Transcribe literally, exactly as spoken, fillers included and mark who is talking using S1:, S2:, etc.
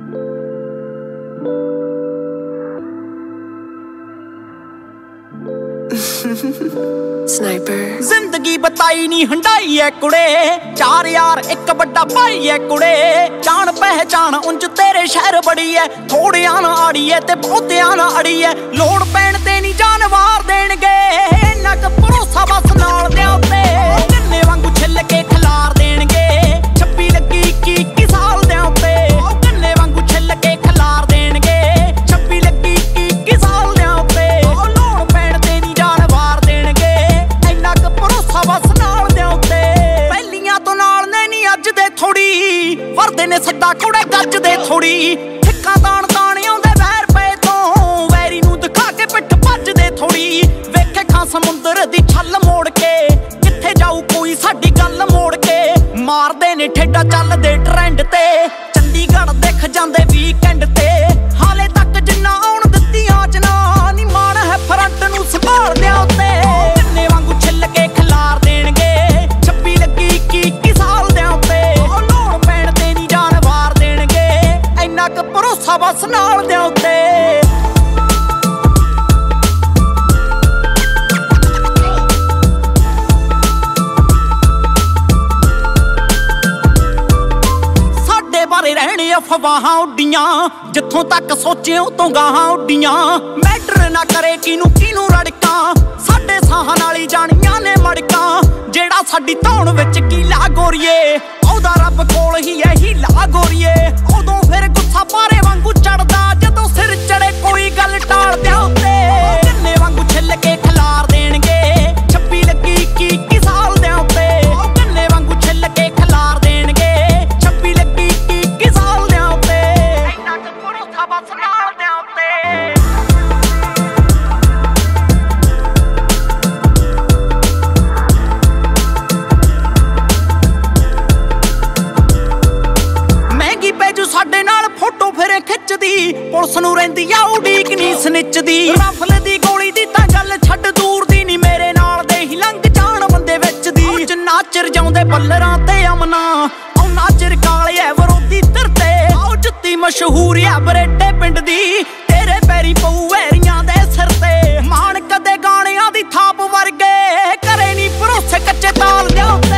S1: Sniper
S2: जिंदगी बताई नी Hyundai है कुड़े, चार यार एक बड़ा भाई है कुड़े। जान पहचान उंज तेरे शहर बड़ी है, थोड़िया ना आड़ी है ते बहुतिया ना अड़ी है। लोड़ पैण ते नी जान वार देणगे, इन्ना क भरोसा बस नाल दे उत्ते। गन्ने वांगू छिल के खिलार देणगे, छप्पी लगी इक्की इक्की साल दे उत्ते। गन्ने वांगू छिल के खिलार देणगे, छप्पी लगी इक्की इक्की साल दे उत्ते। लोड़ पैण ते नी जान वार देणगे, इन्ना क भरोसा बस नाल दे उत्ते। पहलियां तो नाल ने नी अज दे थोड़ी, वरदे ने सदा कुड़े गज दे थोड़ी। ठिक्का ताण ताण आउंदे वैर पे तो, वैरी नूं दिखा के पिठ भज दे थोड़ी। वेखे खां समुंदर दी छल मोड़ के, किथे जाऊ कोई साडी गल मोड़ के। मारदे ने ठेडा चलदे ट्रेंड ते, चंडीगढ़ दिख जांदे वीकेंड ते। हाले तक जिन्ना आउण दित्तियां च ना, नी मान है फ्रंट नूं संभाल दे उत्ते। गन्ने वांगू छिल के खिलार देणगे, छप्पी लगी इक्की इक्की साल दे उत्ते। लोड़ पैण ते नी जान वार देणगे, इन्ना क भरोसा बस नाल दे उत्ते। बारे रहने अफवाहां उड्डियां, जिथों तक सोचे उतों गाहां उड्डियां। मैटर ना करे किनू किनू रड़कां, साडे साहां नाल ही जानियां ने मड़कां। जेड़ा साडी धौण विच कीला गोरीए, ओहदा रब कोल ही है हीला गोरीए। उदों फिर गुस्सा पारे वांगू चढ़दा, जदों सिर चढ़े कोई गल टाल दे उत्ते। गन्ने वांगू छिल के खिलार देणगे, छप्पी लगी इक्की इक्की साल दे उत्ते। गन्ने वांगू छिल के खिलार देणगे, छप्पी लगी इक्की इक्की साल दे उत्ते। इन्ना क भरोसा बस नाल दे उत्ते। महंगी पैजू साडे नाल फोटो फिरे खिचदी, पुलिस नूं रहिंदी आ उडीक नी सनिच दी। रफल दी गोली दी तां गल छड्ड दूर दी, नी मेरे नाल दे ही लंघ जाण बंदे विच दी। जिन्ना चिर जाउंदे बल्लरां ते अमना, उन्ना चिर काले ऐ विरोधी धरते। आओ जुत्ती मशहूर ऐ बरेटे पिंड दी, तेरे पैरी पऊ वैरियां दे सिर ते। मान कदे गाणियां दी थाप वर्गे, करे नी भरोसे कच्चे ताल दे।